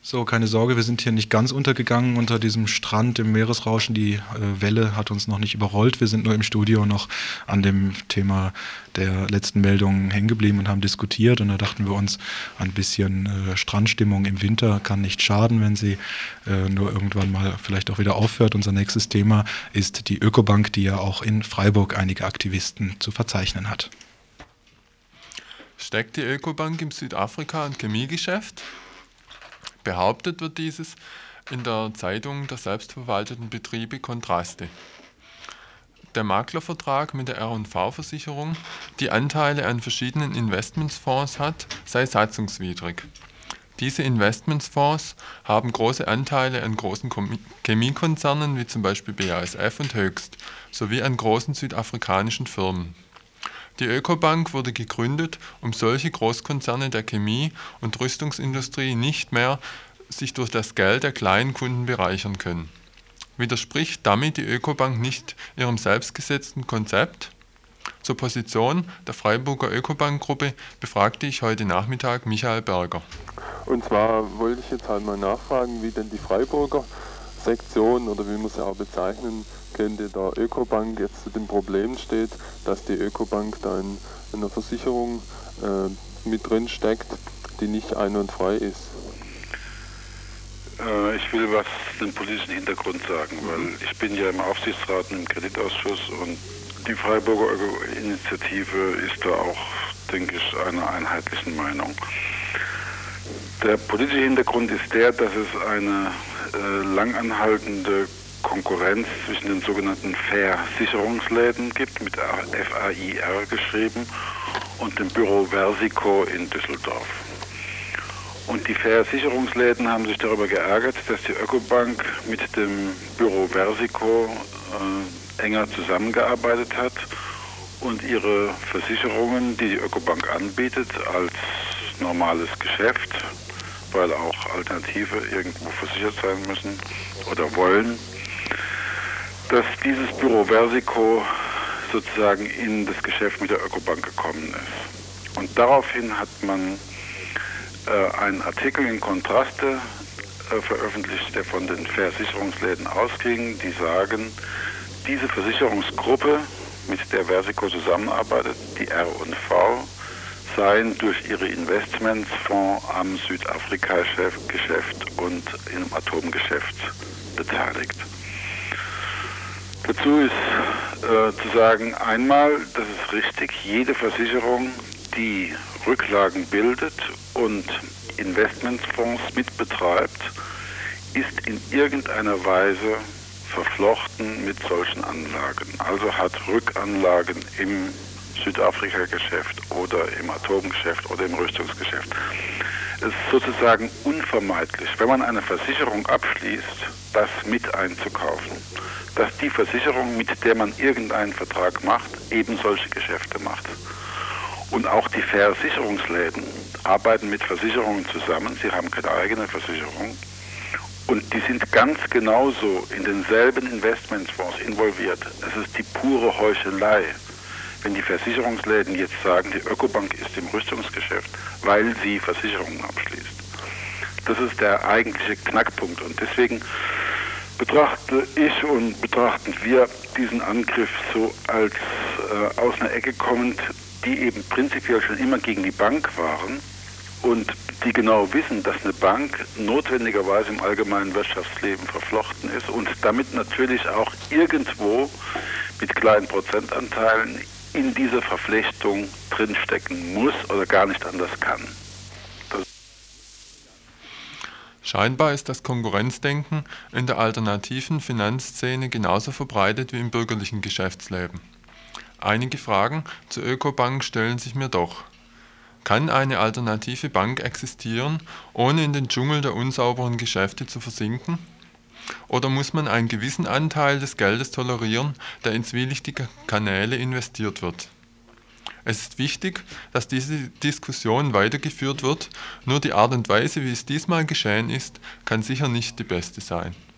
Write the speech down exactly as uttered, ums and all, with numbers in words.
So, keine Sorge, wir sind hier nicht ganz untergegangen unter diesem Strand im Meeresrauschen. Die äh, Welle hat uns noch nicht überrollt. Wir sind nur im Studio noch an dem Thema der letzten Meldungen hängen geblieben und haben diskutiert. Und da dachten wir uns, ein bisschen äh, Strandstimmung im Winter kann nicht schaden, wenn sie äh, nur irgendwann mal vielleicht auch wieder aufhört. Unser nächstes Thema ist die Ökobank, die ja auch in Freiburg einige Aktivisten zu verzeichnen hat. Steckt die Ökobank im Südafrika ein Chemiegeschäft? Behauptet wird dieses in der Zeitung der selbstverwalteten Betriebe Kontraste. Der Maklervertrag mit der R und V-Versicherung, die Anteile an verschiedenen Investmentsfonds hat, sei satzungswidrig. Diese Investmentsfonds haben große Anteile an großen Chemiekonzernen wie zum Beispiel B A S F und Hoechst sowie an großen südafrikanischen Firmen. Die Ökobank wurde gegründet, um solche Großkonzerne der Chemie- und Rüstungsindustrie nicht mehr sich durch das Geld der kleinen Kunden bereichern können. Widerspricht damit die Ökobank nicht ihrem selbstgesetzten Konzept? Zur Position der Freiburger Ökobank-Gruppe befragte ich heute Nachmittag Michael Berger. Und zwar wollte ich jetzt halt mal nachfragen, wie denn die Freiburger Sektion oder wie man sie auch bezeichnen könnte, der Ökobank jetzt zu dem Problem steht, dass die Ökobank da in, in einer Versicherung äh, mit drin steckt, die nicht ein- und frei ist. Äh, ich will was den politischen Hintergrund sagen, weil ich bin ja im Aufsichtsrat und im Kreditausschuss und die Freiburger Öko-Initiative ist da auch, denke ich, einer einheitlichen Meinung. Der politische Hintergrund ist der, dass es eine äh, langanhaltende Konkurrenz zwischen den sogenannten Versicherungsläden gibt, mit F A I R geschrieben, und dem Büro Versico in Düsseldorf. Und die Versicherungsläden haben sich darüber geärgert, dass die Ökobank mit dem Büro Versico äh, enger zusammengearbeitet hat und ihre Versicherungen, die die Ökobank anbietet, als normales Geschäft, weil auch Alternative irgendwo versichert sein müssen oder wollen, dass dieses Büro Versico sozusagen in das Geschäft mit der Ökobank gekommen ist. Und daraufhin hat man äh, einen Artikel in Kontraste äh, veröffentlicht, der von den Versicherungsläden ausging, die sagen, diese Versicherungsgruppe, mit der Versico zusammenarbeitet, die R und V, seien durch ihre Investmentsfonds am Südafrika-Geschäft und im Atomgeschäft beteiligt. Dazu ist äh, zu sagen, einmal, das ist richtig, jede Versicherung, die Rücklagen bildet und Investmentsfonds mitbetreibt, ist in irgendeiner Weise verflochten mit solchen Anlagen. Also hat Rückanlagen im Südafrika-Geschäft oder im Atomgeschäft oder im Rüstungsgeschäft. Es ist sozusagen unvermeidlich, wenn man eine Versicherung abschließt, das mit einzukaufen, dass die Versicherung, mit der man irgendeinen Vertrag macht, eben solche Geschäfte macht. Und auch die Versicherungsläden arbeiten mit Versicherungen zusammen, sie haben keine eigene Versicherung. Und die sind ganz genauso in denselben Investmentsfonds involviert. Es ist die pure Heuchelei, wenn die Versicherungsläden jetzt sagen, die Ökobank ist im Rüstungsgeschäft, weil sie Versicherungen abschließt. Das ist der eigentliche Knackpunkt. Und deswegen betrachte ich und betrachten wir diesen Angriff so als äh, aus einer Ecke kommend, die eben prinzipiell schon immer gegen die Bank waren und die genau wissen, dass eine Bank notwendigerweise im allgemeinen Wirtschaftsleben verflochten ist und damit natürlich auch irgendwo mit kleinen Prozentanteilen in dieser Verflechtung drinstecken muss oder gar nicht anders kann. Das Scheinbar ist das Konkurrenzdenken in der alternativen Finanzszene genauso verbreitet wie im bürgerlichen Geschäftsleben. Einige Fragen zur Ökobank stellen sich mir doch. Kann eine alternative Bank existieren, ohne in den Dschungel der unsauberen Geschäfte zu versinken? Oder muss man einen gewissen Anteil des Geldes tolerieren, der in zwielichtige Kanäle investiert wird? Es ist wichtig, dass diese Diskussion weitergeführt wird, nur die Art und Weise, wie es diesmal geschehen ist, kann sicher nicht die beste sein.